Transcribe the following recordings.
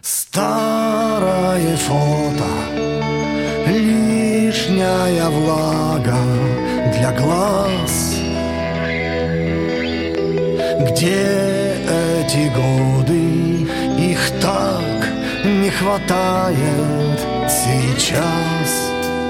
Старое фото, лишняя влага для глаз. Где эти годы, их так не хватает сейчас.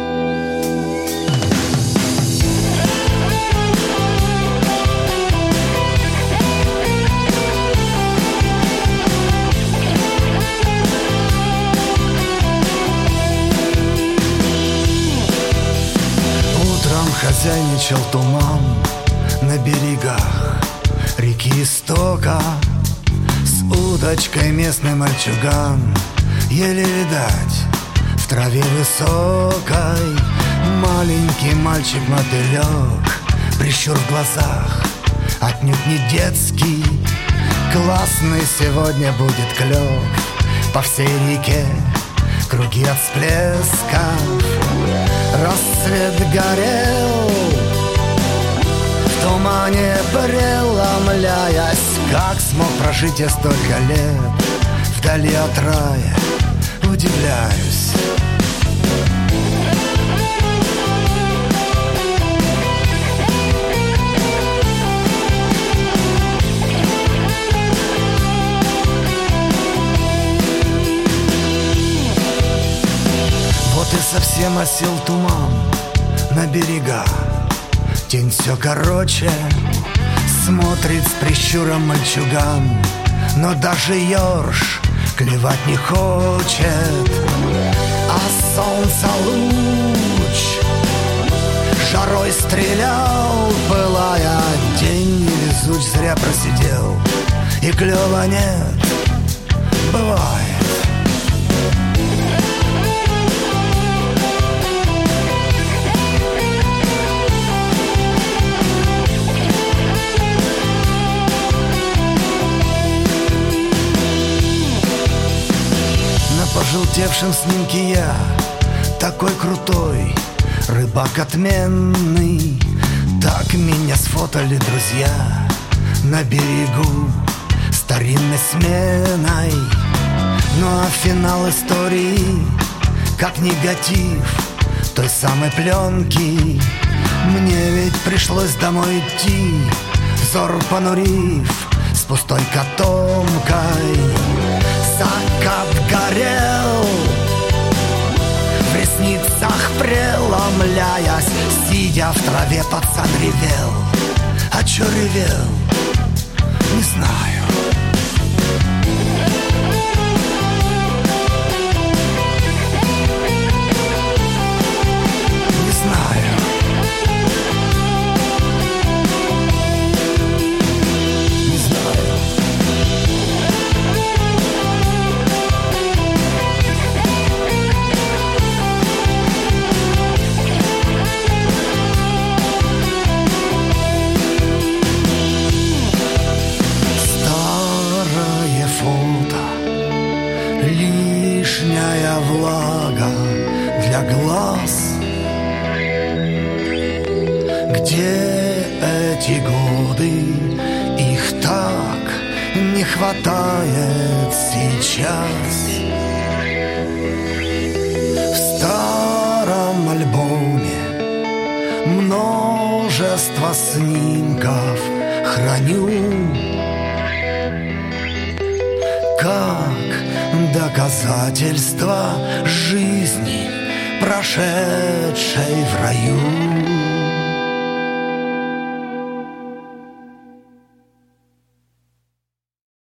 Хозяйничал туман на берегах реки Истока. С удочкой местный мальчуган еле видать в траве высокой. Маленький мальчик-мотылек, прищур в глазах, отнюдь не детский. Классный сегодня будет клёв по всей реке, круги от всплесков. Рассвет горел, в тумане преломляясь. Как смог прожить я столько лет вдали от рая, удивляюсь. Вот и совсем осел туман на берега. Тень все короче, смотрит с прищуром мальчуган. Но даже ёрш клевать не хочет. А солнца луч жарой стрелял, пылая. День невезуч зря просидел, и клёва нет, бывает. На пожелтевшем снимке я такой крутой, рыбак отменный. Так меня сфотали друзья на берегу старинной сменой. Ну а финал истории как негатив той самой пленки. Мне ведь пришлось домой идти, взор понурив, с пустой котомкой. Закат горел, в ресницах преломляясь. Сидя в траве, пацан ревел. А чё ревел? Не знаю. Не знаю. Не знаю. Лишняя влага для глаз. Где эти годы, их так не хватает сейчас. В старом альбоме множество снимков храню, как доказательство жизни, прошедшей в раю.